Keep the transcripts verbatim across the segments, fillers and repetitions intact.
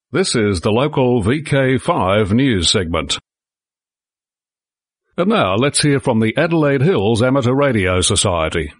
This is the local V K five news segment. And now let's hear from the Adelaide Hills Amateur Radio Society.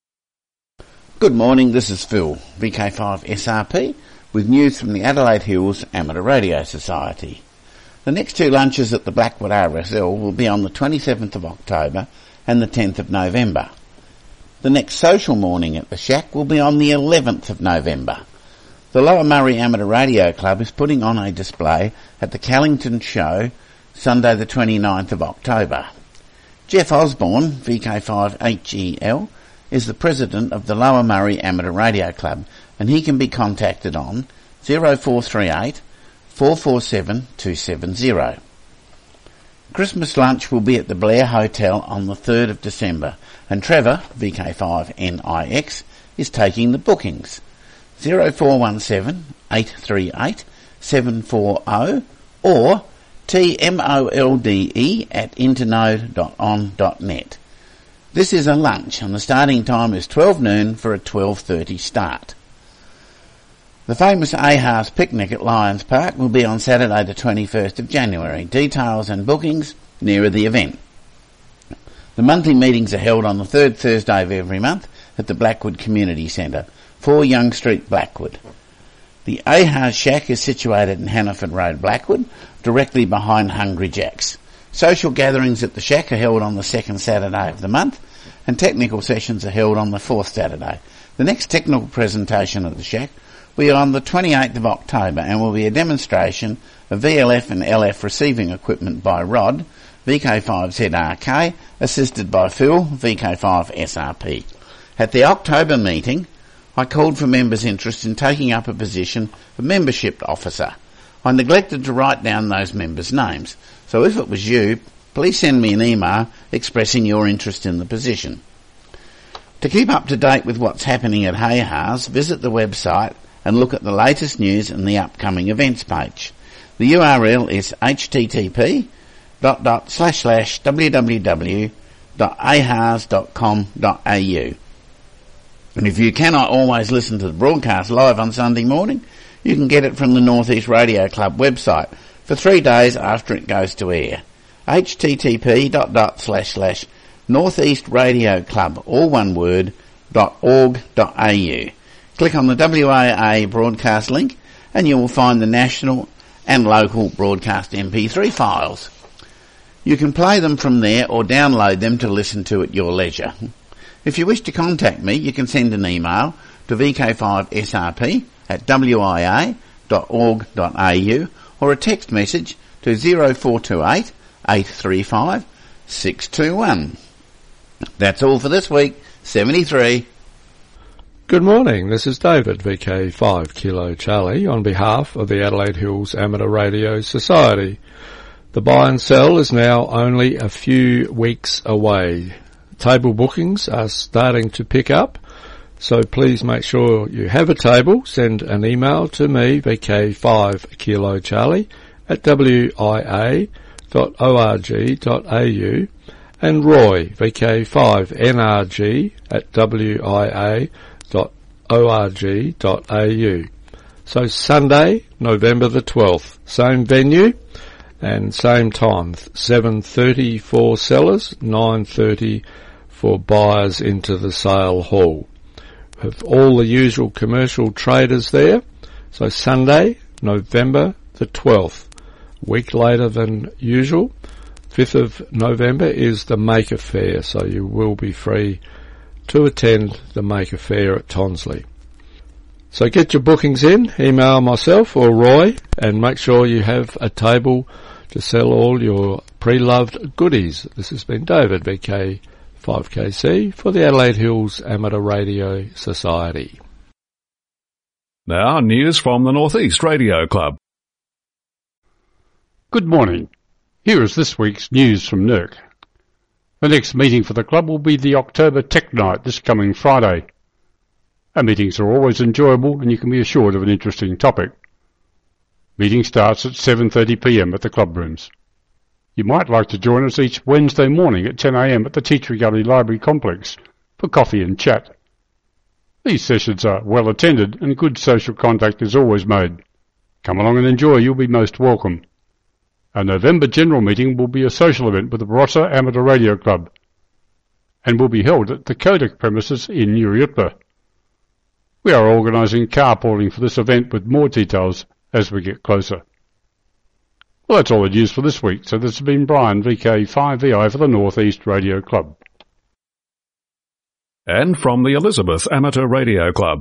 Good morning, this is Phil, V K five S R P, with news from the Adelaide Hills Amateur Radio Society. The next two lunches at the Blackwood R S L will be on the twenty-seventh of October and the tenth of November. The next social morning at the Shack will be on the eleventh of November. The Lower Murray Amateur Radio Club is putting on a display at the Callington Show Sunday the twenty-ninth of October. Jeff Osborne, V K five H E L, is the president of the Lower Murray Amateur Radio Club, and he can be contacted on zero four three eight, four four seven, two seven zero. Christmas lunch will be at the Blair Hotel on the third of December, and Trevor, V K five N I X, is taking the bookings. zero four one seven, eight three eight, seven four zero or T M O L D E at internode dot on dot net. This is a lunch and the starting time is twelve noon for a twelve thirty start. The famous A H A S picnic at Lions Park will be on Saturday the twenty-first of January. Details and bookings nearer the event. The monthly meetings are held on the third Thursday of every month at the Blackwood Community Centre, four Young Street, Blackwood. The A H A S Shack is situated in Hannaford Road, Blackwood, directly behind Hungry Jack's. Social gatherings at the Shack are held on the second Saturday of the month, and technical sessions are held on the fourth Saturday. The next technical presentation at the Shack will be on the twenty-eighth of October and will be a demonstration of V L F and L F receiving equipment by Rod, V K five Z R K, assisted by Phil, V K five S R P. At the October meeting, I called for members' interest in taking up a position of membership officer. I neglected to write down those members' names, so if it was you, please send me an email expressing your interest in the position. To keep up to date with what's happening at A H A S, visit the website and look at the latest news and the upcoming events page. The U R L is http dot dot slash slash www dot ahas dot com dot au. And if you cannot always listen to the broadcast live on Sunday morning, you can get it from the North East Radio Club website for three days after it goes to air. http dot dot slash slash North East Radio Club, all one word, dot org dot au. Click on the W A A broadcast link and you will find the national and local broadcast M P three files. You can play them from there or download them to listen to at your leisure. If you wish to contact me, you can send an email to V K five S R P at w i a dot org dot a u or a text message to zero four two eight, eight three five, six two one. That's all for this week. seventy-three. Good morning, this is David, V K five Kilo Charlie, on behalf of the Adelaide Hills Amateur Radio Society. The buy and sell is now only a few weeks away. Table bookings are starting to pick up, so please make sure you have a table. Send an email to me, V K five Kilo Charlie, at w i a dot org dot a u, and Roy, V K five N R G, at w i a dot org dot a u. So Sunday, November the twelfth, same venue and same time, seven thirty for sellers, nine thirty for buyers into the sale hall. We have all the usual commercial traders there. So Sunday, November the twelfth, a week later than usual. fifth of November is the Maker Fair, so you will be free to attend the Maker Fair at Tonsley. So get your bookings in, email myself or Roy, and make sure you have a table to sell all your pre-loved goodies. This has been David, V K five K C, for the Adelaide Hills Amateur Radio Society. Now, news from the North East Radio Club. Good morning. Here is this week's news from N E R C. The next meeting for the club will be the October Tech Night this coming Friday. Our meetings are always enjoyable and you can be assured of an interesting topic. Meeting starts at seven thirty p m at the club rooms. You might like to join us each Wednesday morning at ten a m at the Teachery Gully Library Complex for coffee and chat. These sessions are well attended and good social contact is always made. Come along and enjoy, you'll be most welcome. Our November general meeting will be a social event with the Barossa Amateur Radio Club and will be held at the Kodak premises in Uriutba. We are organising carpooling for this event with more details as we get closer. Well, that's all the news for this week, so this has been Brian, V K five V I for the North East Radio Club. And from the Elizabeth Amateur Radio Club.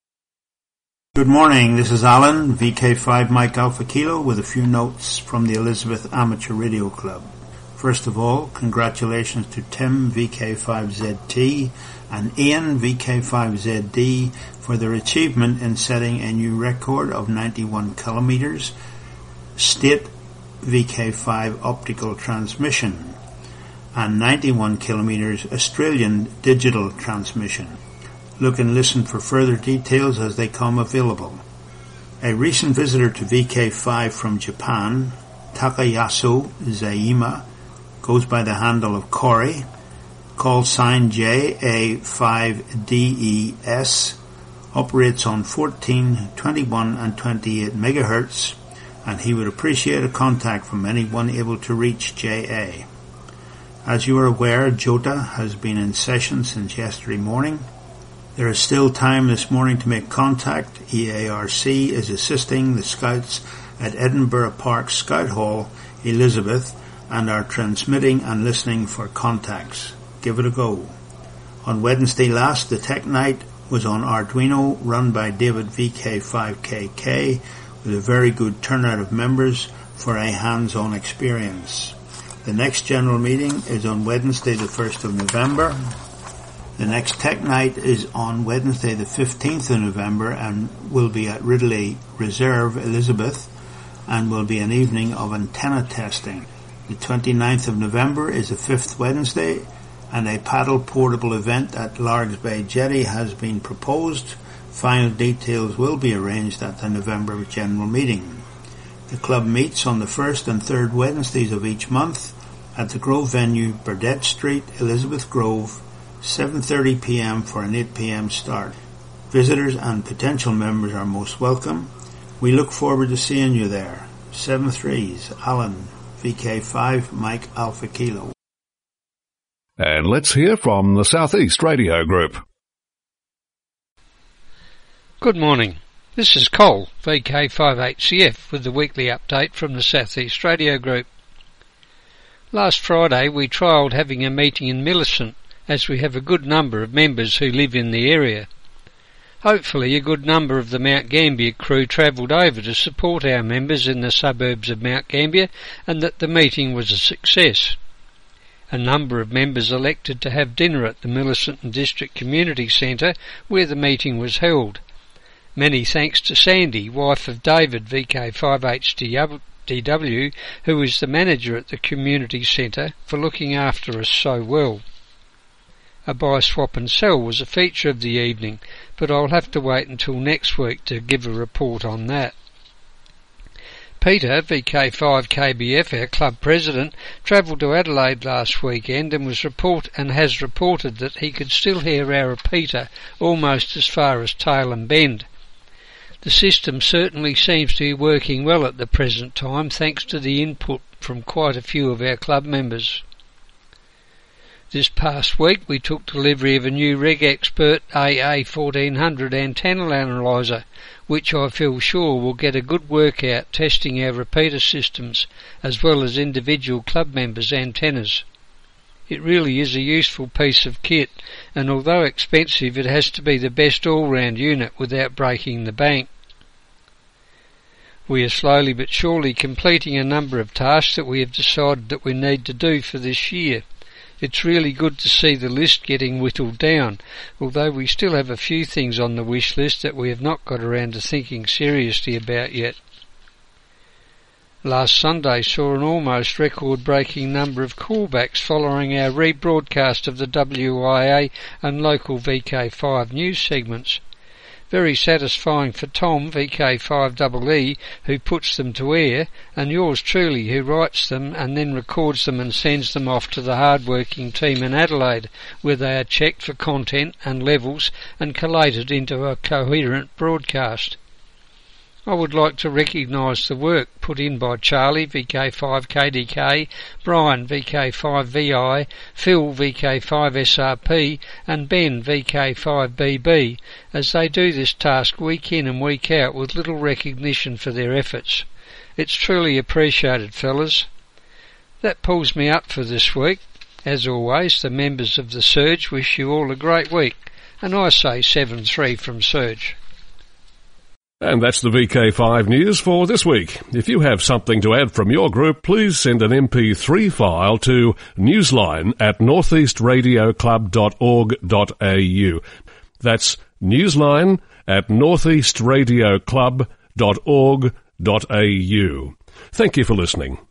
Good morning, this is Alan, V K five Mike Alpha Kilo, with a few notes from the Elizabeth Amateur Radio Club. First of all, congratulations to Tim, V K five Z T, and Ian, V K five Z D, for their achievement in setting a new record of ninety-one kilometres, state V K five optical transmission, and ninety-one kilometres Australian digital transmission. Look and listen for further details as they come available. A recent visitor to V K five from Japan, Takayasu Zaima, goes by the handle of Cory, call sign J A five D E S, operates on fourteen, twenty-one and twenty-eight megahertz, and he would appreciate a contact from anyone able to reach J A. As you are aware, Jota has been in session since yesterday morning. There is still time this morning to make contact. E A R C is assisting the Scouts at Edinburgh Park Scout Hall, Elizabeth, and are transmitting and listening for contacts. Give it a go. On Wednesday last, the Tech Night was on Arduino, run by David V K five K K, with a very good turnout of members for a hands-on experience. The next general meeting is on Wednesday the first of November. The next Tech Night is on Wednesday the fifteenth of November and will be at Ridley Reserve, Elizabeth, and will be an evening of antenna testing. The twenty-ninth of November is the fifth Wednesday, and a paddle portable event at Largs Bay Jetty has been proposed. Final details will be arranged at the November general meeting. The club meets on the first and third Wednesdays of each month at the Grove venue, Burdett Street, Elizabeth Grove, seven thirty p m for an eight p m start. Visitors and potential members are most welcome. We look forward to seeing you there. Seven threes, Alan, V K five, Mike Alpha Kilo. And let's hear from the Southeast Radio Group. Good morning. This is Cole, V K five H C F, with the weekly update from the Southeast Radio Group. Last Friday we trialled having a meeting in Millicent, as we have a good number of members who live in the area. Hopefully a good number of the Mount Gambier crew travelled over to support our members in the suburbs of Mount Gambier, and that the meeting was a success. A number of members elected to have dinner at the Millicent District Community Centre where the meeting was held. Many thanks to Sandy, wife of David, V K five H D W, who is the manager at the community centre, for looking after us so well. A buy, swap and sell was a feature of the evening, but I'll have to wait until next week to give a report on that. Peter, V K five K B F, our club president, travelled to Adelaide last weekend and was report and has reported that he could still hear our repeater almost as far as Tailem Bend. The system certainly seems to be working well at the present time, thanks to the input from quite a few of our club members. This past week we took delivery of a new RegExpert A A fourteen hundred antenna analyzer, which I feel sure will get a good workout testing our repeater systems as well as individual club members' antennas. It really is a useful piece of kit, and although expensive, it has to be the best all-round unit without breaking the bank. We are slowly but surely completing a number of tasks that we have decided that we need to do for this year. It's really good to see the list getting whittled down, although we still have a few things on the wish list that we have not got around to thinking seriously about yet. Last Sunday saw an almost record-breaking number of callbacks following our rebroadcast of the W I A and local V K five news segments. Very satisfying for Tom, V K five E E, who puts them to air, and yours truly, who writes them and then records them and sends them off to the hard-working team in Adelaide, where they are checked for content and levels and collated into a coherent broadcast. I would like to recognise the work put in by Charlie, V K five K D K, Brian, V K five V I, Phil, V K five S R P, and Ben, V K five B B, as they do this task week in and week out with little recognition for their efforts. It's truly appreciated, fellas. That pulls me up for this week. As always, the members of the Surge wish you all a great week, and I say seven three from Surge. And that's the V K five news for this week. If you have something to add from your group, please send an M P three file to newsline at northeast radio club dot org dot a u. That's newsline at northeast radio club dot org dot a u. Thank you for listening.